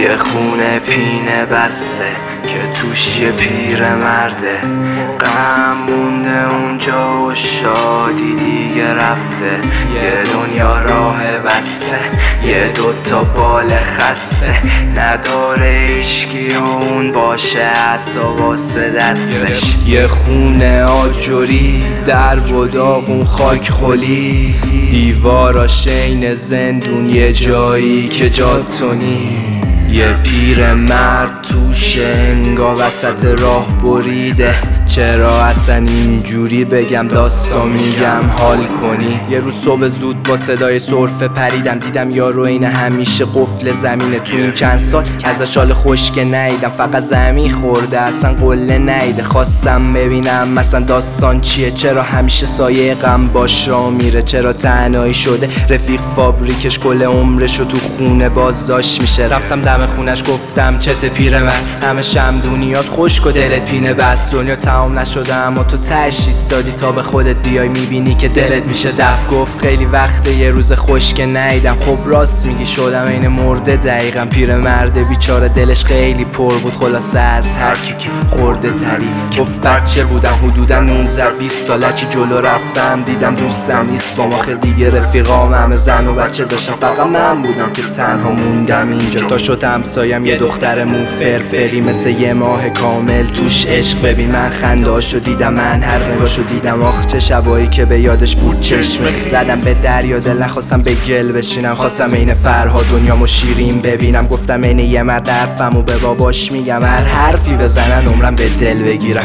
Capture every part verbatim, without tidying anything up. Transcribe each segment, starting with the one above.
یه خونه پینه بسته که توش یه پیر مرده، غم مونده اونجا و شادی دیگه رفته. یه دنیا راه بسته، یه دوتا بال خسته، نداره ایشکی و اون باشه عصا واسه دستش. یه خونه آجوری، درب و داغون خاک خلی، دیوارا شین زندون، یه جایی که جاتونی. یه پیر مرد توشه انگا وسط راه بریده، چرا اصلا اینجوری بگم داستان میگم حال کنی. یه روز صبح زود با صدای سرفه پریدم، دیدم یارو این همیشه قفل زمینه. تو این چند سال ازش حال خشک نیدم، فقط زمین خورده اصلا قله نیده. خواستم ببینم مثلا داستان چیه، چرا همیشه سایه غم باش را میره، چرا تنهایی شده رفیق فابریکش کل عمرشو تو خونه بازداشت میشه. رفتم دم خونش گفتم چته پیرمرد، همه شمدونیات خشک و دلت پینه بس، دنیا تمام نشده اما تو تهش ایستادی تا به خودت بیای میبینی که دلت میشه دف. گفت خیلی وقته یه روز خشک نیدم، خب راست میگی شدم این مرده دقیقا. پیرمرد بیچاره دلش خیلی پر بود خلاصه از هر کی که خورده تعریف. گفت بچه بودم حدودا نوزده بیست ساله، چی جلو رفتم دیدم دوستم نیست با ما، خیلی دیگه رفیقام همه زن و بچه داشتم، فقط من بودم که تنها موندم اینجا. تا شد همسایم یه دختر مو فرفری مثل یه ماه کامل توش عشق. ببین من خندهاشو دیدم، من هر نگاهشو دیدم، آخ چه شبایی که به یادش بود چشم زدم به دریا دل، نخواستم به گل بشینم، خواستم عین فرها دنیامو شیرین ببینم. گفتم عین یه مرد حرفمو به باباش میگم، هر حرفی بزنن عمرم به دل بگیرم.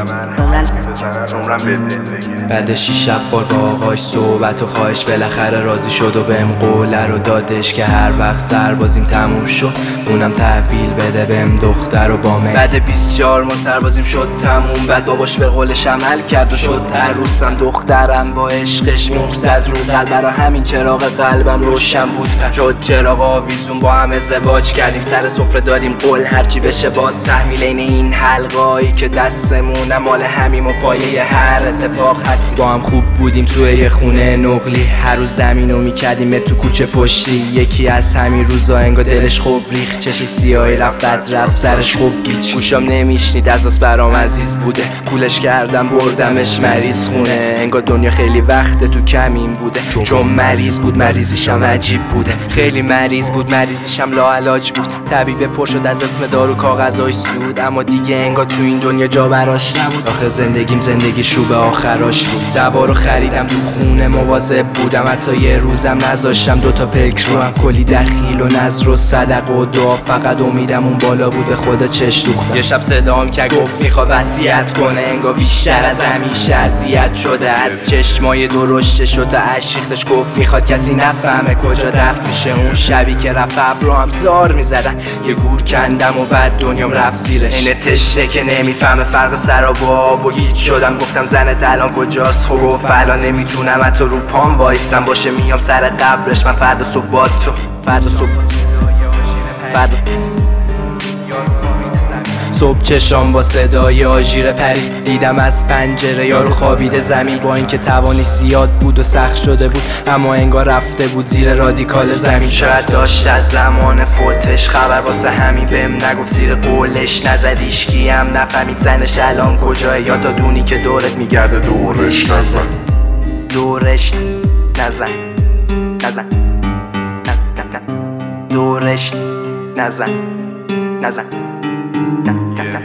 بعد شیش بار با آقاش صحبت و خواهش بالاخره راضی شد و بهم قوله رو دادش که هر وقت سربازیم تموم شد اونم تحویل بده بهم دختر و با من. بعد بیست و چهار ماه سربازیم شد تموم، بعد باباش به قولش عمل کرد و شد عروسم. دخترم با عشقش مهر زد رو قلب، برا همین چراغ قلبم روشن بود. شد چراغ آویزون با هم ازدواج کردیم، سر سفره دادیم قول هرچی بشه باز تحمیل. این این حلقایی که دستمونه مال همیم و پایه هر اتفاق هستی. با هم خوب بودیم توی یه خونه نقلی، هر روز زمینو میکردیم تو کوچه پشتی. یکی از همین روزا انگار دلش خوب ریخت، چش سیاهی رفت رفت سرش خوب گیچ. گوشام نمیشنید اساس برام عزیز بوده، کولش کردم بردمش مریض خونه. انگار دنیا خیلی وقت تو کمین بوده، چون مریض بود مریضیشم عجیب بوده. خیلی مریض بود مریضیشم لاعلاج بود، طبیب پر شد از اسم دارو کاغذای سود، اما دیگه انگار تو این دنیا جا براش نبود. آخه زندگیم زندگی شوب آخراش بود. دوا رو خریدم تو خونه مواظب بودم، حتی یه روزم نذاشتم دوتا پلک رو هم، کلی دخیل و نذر و صدقه و دعا، فقط امیدم اون بالا بوده خدا چش دوختم. یه شب صدام که گفت میخواد وصیت کنه، انگار بیشتر از همیشه اذیت شده از چشمای درشته شد تا اشیختش. گفت میخواد کسی نفهمه کجا دفن میشه. اون شبی که رفت ابرو هم زار میزدن، یه گور کندم و بعد دنیام رفت زیرش. اینه تشه که نمیفهمه فرق سراب و آب و گیج شدم. گفتم زنت الان کجاست؟ خب گفت الان نمیتونم حتی رو پام وایسم، باشه میام سر قبرش من فردا صبح با تو. فردا صبح فردا صبح چشام با صدای آژیر پرید، دیدم از پنجره یارو خوابیده زمین. با اینکه توانی زیاد بود و سخت شده بود، اما انگار رفته بود زیر رادیکال زمین. شاید داشت از زمان فوتش خبر، واسه همین بهم نگفت زیر قولش نزد ایشکی هم نفهمید زنش الان کجاه. یا تا دونی که دورت میگرده دورش نزن، دورش نزن نزن دورش نزن نزن